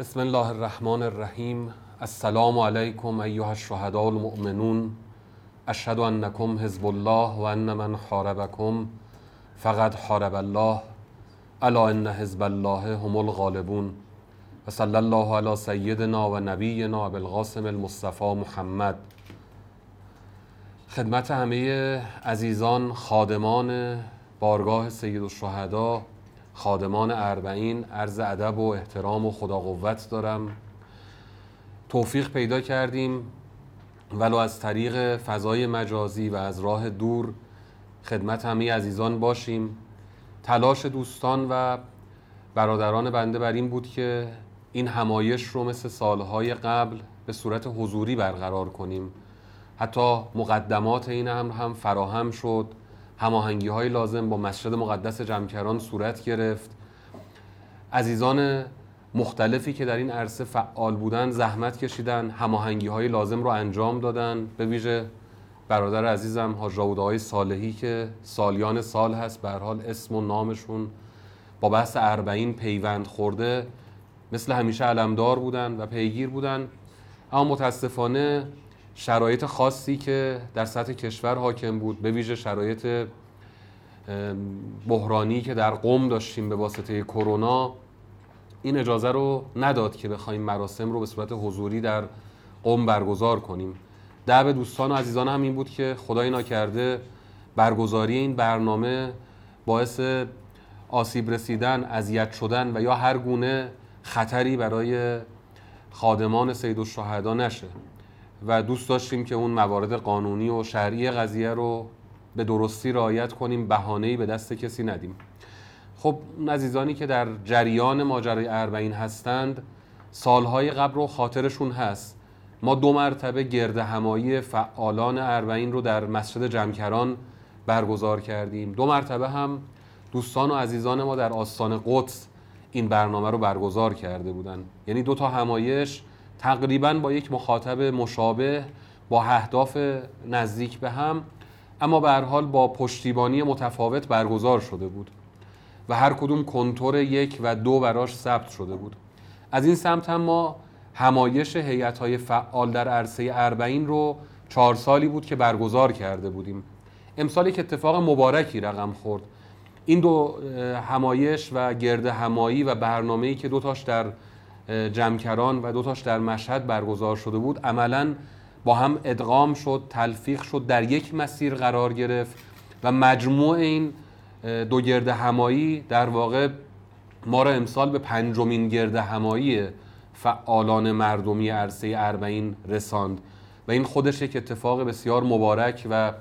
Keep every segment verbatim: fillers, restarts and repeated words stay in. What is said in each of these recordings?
بسم الله الرحمن الرحیم. السلام علیکم ایها الشهداء المؤمنون. اشهد انکم حزب الله و ان من حاربکم فقد حارب الله الا ان حزب الله هم الغالبون. و صلی الله علی سیدنا و نبینا ابوالقاسم المصطفى محمد. خدمت همه عزیزان خادمان بارگاه سیدالشهدا، خادمان اربعین، عرض ادب و احترام و خدا قوت دارم. توفیق پیدا کردیم ولو از طریق فضای مجازی و از راه دور خدمت همه عزیزان باشیم. تلاش دوستان و برادران بنده بر این بود که این همایش رو مثل سالهای قبل به صورت حضوری برقرار کنیم. حتی مقدمات این امر هم فراهم شد، هماهنگی های لازم با مسجد مقدس جمکران صورت گرفت. عزیزان مختلفی که در این عرصه فعال بودن زحمت کشیدن، هماهنگی های لازم رو انجام دادن. به ویژه برادر عزیزم حاج داود آقای صالحی که سالیان سال هست به هر حال اسم و نامشون با بحث اربعین پیوند خورده، مثل همیشه علمدار بودن و پیگیر بودن. اما متاسفانه شرایط خاصی که در سطح کشور حاکم بود، به ویژه شرایط بحرانی که در قم داشتیم به واسطه کرونا، این اجازه رو نداد که بخوایم مراسم رو به صورت حضوری در قم برگزار کنیم. دعوت دوستان و عزیزان هم این بود که خدای ناکرده برگزاری این برنامه باعث آسیب رسیدن، اذیت شدن و یا هر گونه خطری برای خادمان سیدالشهدا نشه و دوست داشتیم که اون موارد قانونی و شرعی قضیه رو به درستی رعایت کنیم، بهانه‌ای به دست کسی ندیم. خب اون عزیزانی که در جریان ماجرای اربعین هستند سالهای قبل رو خاطرشون هست. ما دو مرتبه گرد همایی فعالان اربعین رو در مسجد جمکران برگزار کردیم. دو مرتبه هم دوستان و عزیزان ما در آستان قدس این برنامه رو برگزار کرده بودن. یعنی دو تا همایش تقریباً با یک مخاطب مشابه، با اهداف نزدیک به هم، اما به هر حال با پشتیبانی متفاوت برگزار شده بود و هر کدوم کنتور یک و دو براش ثبت شده بود. از این سمت هم ما همایش هیئت‌های فعال در عرصه اربعین رو چهار سالی بود که برگزار کرده بودیم. امسال یک اتفاق مبارکی رقم خورد. این دو همایش و گرد همایی و برنامه‌ای که دو تاش در جمکران و دو تاش در مشهد برگزار شده بود عملاً با هم ادغام شد، تلفیق شد، در یک مسیر قرار گرفت و مجموع این دو گرد همایی در واقع ما را امسال به پنجمین گرد همایی فعالان مردمی عرصه اربعین رساند و این خودش یک اتفاق بسیار مبارک و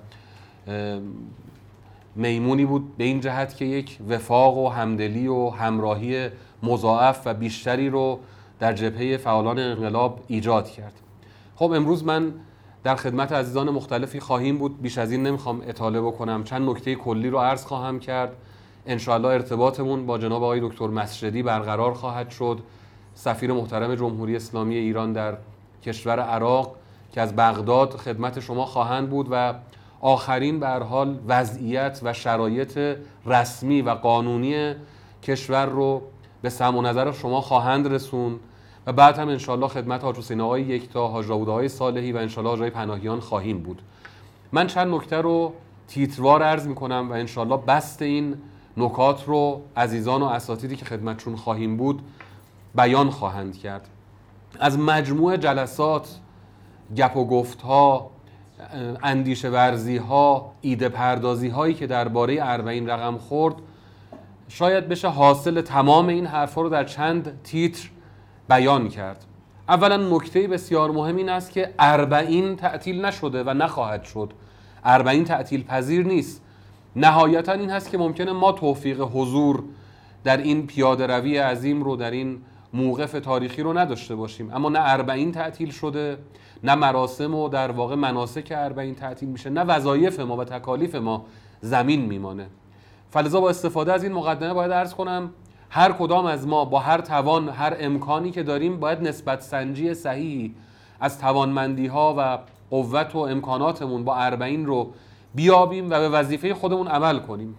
میمونی بود به این جهت که یک وفاق و همدلی و همراهی مضاعف و بیشتری رو در جبهه فعالان انقلاب ایجاد کرد. خب امروز من در خدمت عزیزان مختلفی خواهیم بود، بیش از این نمیخوام اطاله بکنم. چند نکته کلی رو عرض خواهم کرد. انشاءالله ارتباطمون با جناب آقای دکتر مسجدی برقرار خواهد شد، سفیر محترم جمهوری اسلامی ایران در کشور عراق که از بغداد خدمت شما خواهند بود و آخرین به هر حال وضعیت و شرایط رسمی و قانونی کشور رو به سمع و نظر شما خواهند رسون و بعد هم انشالله خدمت حاج حسین آقای یکتا، حاج داود آقای صالحی و انشالله حاج آقای پناهیان خواهیم بود. من چند نکته رو تیتروار عرض میکنم و انشالله بسط این نکات رو عزیزان و اساتیدی که خدمتشون خواهیم بود بیان خواهند کرد. از مجموع جلسات، گپ و گفت ها، اندیشه ورزی ها، ایده پردازی هایی که درباره اربعین رقم خورد، شاید بشه حاصل تمام این حرفا رو در چند تیتر بیان کرد. اولا نکته بسیار مهم این است که اربعین تعطیل نشده و نخواهد شد. اربعین تعطیل پذیر نیست. نهایتا این هست که ممکنه ما توفیق حضور در این پیاده روی عظیم رو، در این موقف تاریخی رو نداشته باشیم، اما نه اربعین تعطیل شده، نه مراسم و در واقع مناسک اربعین تعطیل میشه، نه وظایف ما و تکالیف ما زمین میمانه. فلذا با استفاده از این مقدمه باید عرض کنم هر کدام از ما با هر توان، هر امکانی که داریم باید نسبت سنجی صحیحی از توانمندی ها و قوت و امکاناتمون با اربعین رو بیابیم و به وظیفه خودمون عمل کنیم.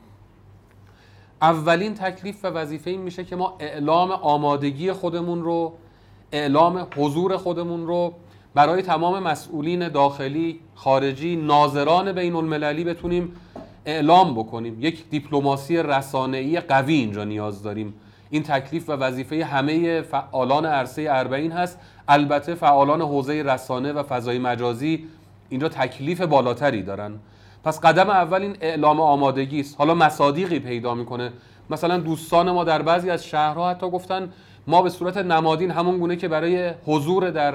اولین تکلیف و وظیفه این میشه که ما اعلام آمادگی خودمون رو اعلام حضور خودمون رو برای تمام مسئولین داخلی، خارجی، ناظران بین المللی بتونیم اعلام بکنیم. یک دیپلماسی رسانه‌ای قوی اینجا نیاز داریم. این تکلیف و وظیفه همه فعالان عرصه اربعین هست. البته فعالان حوزه رسانه و فضای مجازی اینجا تکلیف بالاتری دارن. پس قدم اول این اعلام آمادگی است. حالا مصادیقی پیدا میکنه. مثلا دوستان ما در بعضی از شهرها حتی گفتن ما به صورت نمادین، همون گونه که برای حضور در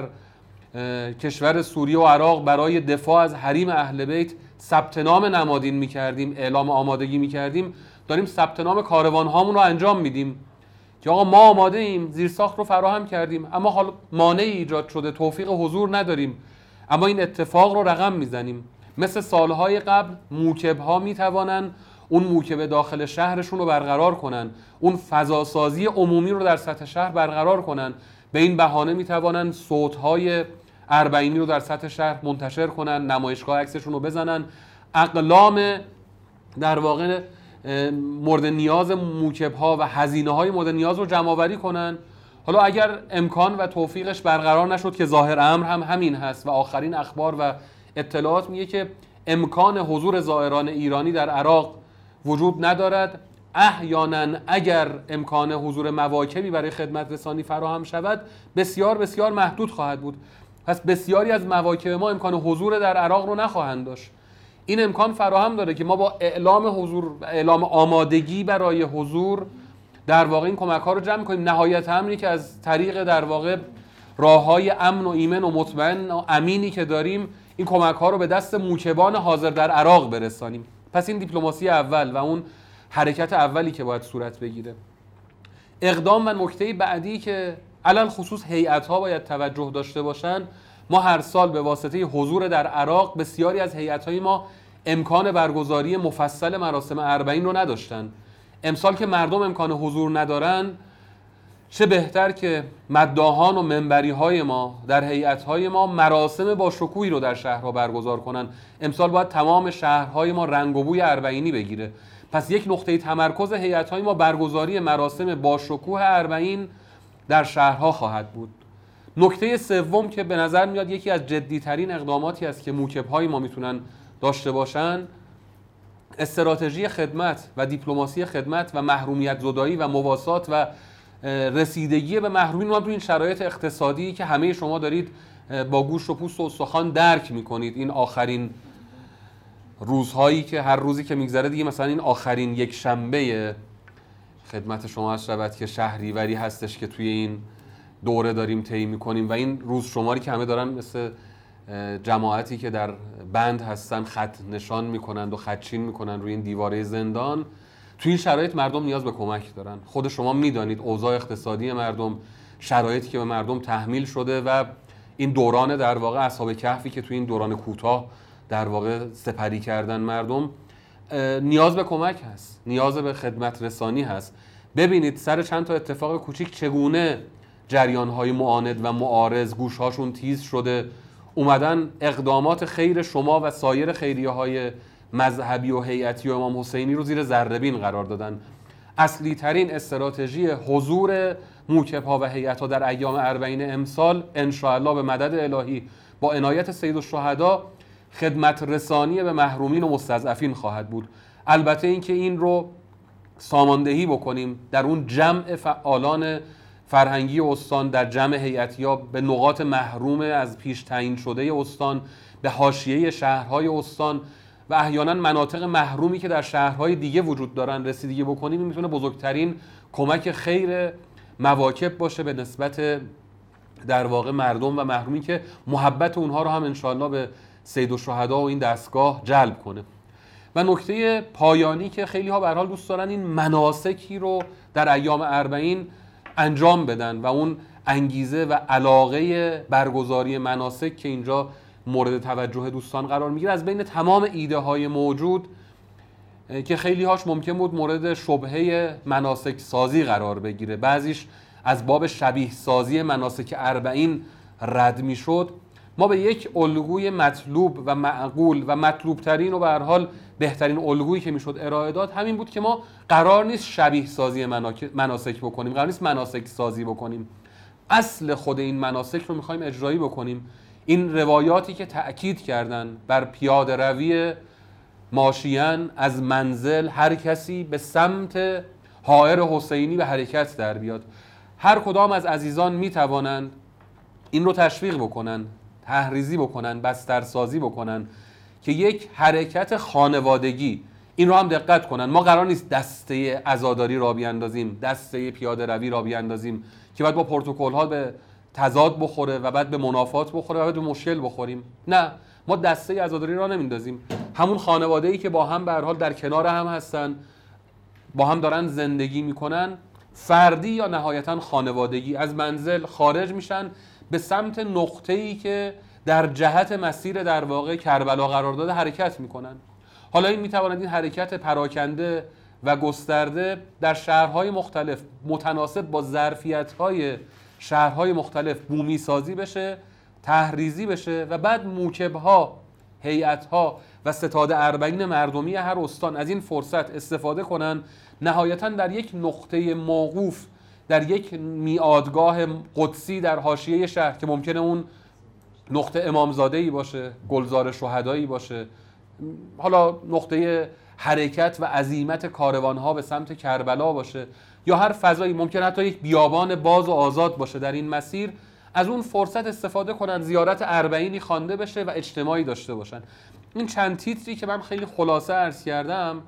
کشور سوریه و عراق برای دفاع از حریم اهل بیت ثبت نام نمادین میکردیم، اعلام آمادگی میکردیم، داریم ثبت نام کاروان هامون رو انجام میدیم که آقا ما آماده ایم، زیرساخت رو فراهم کردیم، اما حالا مانعی ایجاد شده، توفیق حضور نداریم، اما این اتفاق رو رقم میزنیم. مثل سالهای قبل موکب ها میتوانن اون موکب داخل شهرشون رو برقرار کنن، اون فضاسازی عمومی رو در سطح شهر برقرار کنن، به این بهانه میتوانن صوت‌های اربعینی رو در سطح شهر منتشر کنن، نمایشگاه عکسشون رو بزنن، اقلام در واقع مورد نیاز موکب‌ها و هزینه‌های مورد نیاز رو جمع آوری کنن. حالا اگر امکان و توفیقش برقرار نشد که ظاهر امر هم همین هست و آخرین اخبار و اطلاعات میگه که امکان حضور زائران ایرانی در عراق وجود ندارد، احیانا اگر امکان حضور مواکبی برای خدمت رسانی فراهم شود بسیار بسیار محدود خواهد بود. پس بسیاری از مواکب ما امکان حضور در عراق رو نخواهند داشت. این امکان فراهم داره که ما با اعلام حضور، اعلام آمادگی برای حضور در واقع این کمک ها رو جمع کنیم. نهایت امری که از طریق در واقع راههای امن و ایمن و مطمئن و امینی که داریم این کمک ها رو به دست موکبان حاضر در عراق برسانیم. پس این دیپلماسی اول و اون حرکت اولی که باید صورت بگیره. اقدام و نکته بعدی که علل خصوص هیئت‌ها باید توجه داشته باشن، ما هر سال به واسطه حضور در عراق بسیاری از هیئت‌های ما امکان برگزاری مفصل مراسم اربعین رو نداشتن. امسال که مردم امکان حضور ندارن، چه بهتر که مداحان و منبری‌های ما در هیئت‌های ما مراسم با شکوهی رو در شهرها برگزار کنن. امسال باید تمام شهرهای ما رنگ و بوی اربعینی بگیره. پس یک نقطه تمرکز هیئت‌های ما برگزاری مراسم با شکوه اربعین در شهرها خواهد بود. نکته سوم که به نظر میاد یکی از جدی‌ترین اقداماتی است که موکب‌های ما میتونن داشته باشن، استراتژی خدمت و دیپلماسی خدمت و محرومیت زدایی و مواسات و رسیدگی به محرومین ما تو این شرایط اقتصادی که همه شما دارید با گوشت و پوست و استخوان درک میکنید. این آخرین روزهایی که هر روزی که میگذره دیگه، مثلا این آخرین یک شنبه خدمت شما از شبت که شهریوری هستش که توی این دوره داریم طی میکنیم و این روز شماری که همه دارن مثل جماعتی که در بند هستن خط نشان میکنند و خطچین میکنن روی این دیواره زندان. توی این شرایط مردم نیاز به کمک دارن. خود شما میدانید اوضاع اقتصادی مردم، شرایطی که به مردم تحمیل شده و این دوران در واقع اصحاب کهفی که توی این دوران کوتاه در واقع سپری کردن مردم، نیاز به کمک هست، نیاز به خدمت رسانی هست. ببینید سر چند تا اتفاق کوچیک چگونه جریان‌های معاند و معارض گوش‌هاشون تیز شده، اومدن اقدامات خیر شما و سایر خیریه‌های مذهبی و هیئتی و امام حسینی رو زیر ذره‌بین قرار دادن. اصلی ترین استراتژی حضور موکب‌ها و هیئت‌ها در ایام اربعین امسال ان شاء الله به مدد الهی با عنایت سیدالشهدا خدمت رسانی به محرومین و مستضعفین خواهد بود. البته اینکه این رو ساماندهی بکنیم در اون جمع فعالان فرهنگی استان، در جمع هیئتی‌ها به نقاط محروم از پیش تعیین شده استان، به حاشیه شهرهای استان و احیانا مناطق محرومی که در شهرهای دیگه وجود دارن رسیدگی بکنیم، این میتونه بزرگترین کمک خیر مواکب باشه به نسبت در واقع مردم و محرومی که محبت اونها رو هم انشاءالله به سیدالشهدا و این دستگاه جلب کنه. و نکته پایانی که خیلی ها به هر حال دوست دارن این مناسکی رو در ایام اربعین انجام بدن و اون انگیزه و علاقه برگزاری مناسک که اینجا مورد توجه دوستان قرار میگیره، از بین تمام ایده های موجود که خیلی هاش ممکن بود مورد شبهه مناسک سازی قرار بگیره، بعضیش از باب شبیه سازی مناسک اربعین رد میشد، ما به یک الگوی مطلوب و معقول و مطلوب ترین و به هر حال بهترین الگویی که میشد ارائه داد همین بود که ما قرار نیست شبیه سازی مناسک بکنیم، قرار نیست مناسک سازی بکنیم. اصل خود این مناسک رو میخوایم اجرایی بکنیم. این روایاتی که تأکید کردن بر پیاده روی ماشیان از منزل هر کسی به سمت حائر حسینی به حرکت در بیاد، هر کدام از عزیزان میتوانند این رو تشویق بکنن، تحریزی بکنن، بسترسازی بکنن که یک حرکت خانوادگی، این رو هم دقت کنن، ما قرار نیست دسته عزاداری را بیاندازیم، دسته پیاده روی را بیاندازیم که بعد با پروتکل ها به تضاد بخوره و بعد به منافات بخوره و بعد به مشکل بخوریم. نه، ما دسته عزاداری را نمیندازیم. همون خانواده‌ای که با هم به هر حال در کنار هم هستن، با هم دارن زندگی میکنن، فردی یا نهایتا خانوادگی، از منزل خارج میشن به سمت نقطه‌ای که در جهت مسیر در واقع کربلا قرار داده حرکت میکنن. حالا این میتواند این حرکت پراکنده و گسترده در شهرهای مختلف متناسب با ظرفیت‌های شهرهای مختلف بومی سازی بشه، تحریزی بشه و بعد موکب‌ها، هیئت‌ها و ستاد اربعین مردمی هر استان از این فرصت استفاده کنن، نهایتاً در یک نقطه موقوف، در یک میعادگاه قدسی در حاشیه شهر که ممکنه اون نقطه امامزاده‌ای باشه، گلزار شهدایی باشه، حالا نقطه حرکت و عزیمت کاروانها به سمت کربلا باشه، یا هر فضایی، ممکن حتی یک بیابان باز و آزاد باشه در این مسیر، از اون فرصت استفاده کنن، زیارت اربعینی خوانده بشه و اجتماعی داشته باشن. این چند تیتری که من خیلی خلاصه عرض کردم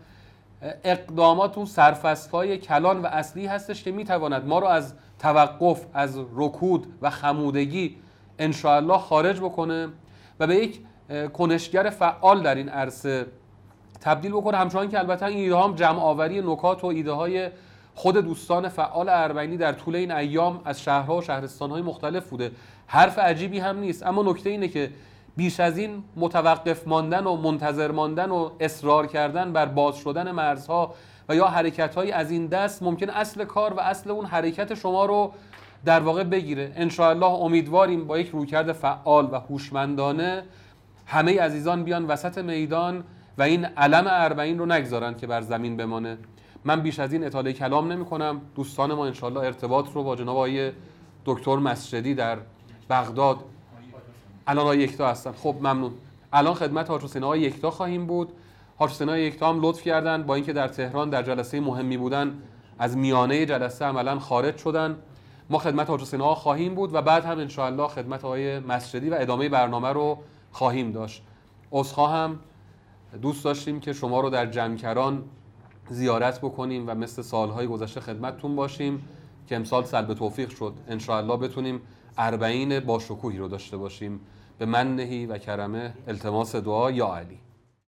اقدامات اون سرفصل‌های کلان و اصلی هستش که میتواند ما رو از توقف، از رکود و خمودگی انشاءالله خارج بکنه و به یک کنشگر فعال در این عرصه تبدیل بکنه. همچنان که البته این ایده ها هم جمع آوری نکات و ایده های خود دوستان فعال اربعینی در طول این ایام از شهرها و شهرستانهای مختلف بوده. حرف عجیبی هم نیست، اما نکته اینه که بیش از این متوقف ماندن و منتظر ماندن و اصرار کردن بر باز شدن مرزها و یا حرکت‌های از این دست ممکن اصل کار و اصل اون حرکت شما رو در واقع بگیره. انشاءالله امیدواریم با یک رویکرد فعال و هوشمندانه همه عزیزان بیان وسط میدان و این علم اربعین رو نگذارن که بر زمین بمانه. من بیش از این اطاله کلام نمی کنم. دوستان ما انشاءالله ارتباط رو با جناب آقای دکتر مسجدی در بغداد، الان آقای یکتا هستن. خب ممنون. الان خدمت حاج حسین آقای یکتا خواهیم بود. حاج حسین آقای یکتا هم لطف کردن با اینکه در تهران در جلسه مهمی بودن از میانه جلسه عملا خارج شدن. ما خدمت حاج حسین آقا خواهیم بود و بعد هم انشاءالله خدمت آقای مسجدی و ادامه برنامه رو خواهیم داشت. عذرخواهم، دوست داشتیم که شما رو در جمکران زیارت بکنیم و مثل سالهای گذشته خدمتتون باشیم که امسال سلب توفیق شد. انشاءالله بتونیم اربعین با شکوهی رو داشته باشیم. به منهی و کرمه التماس دعا یا علی.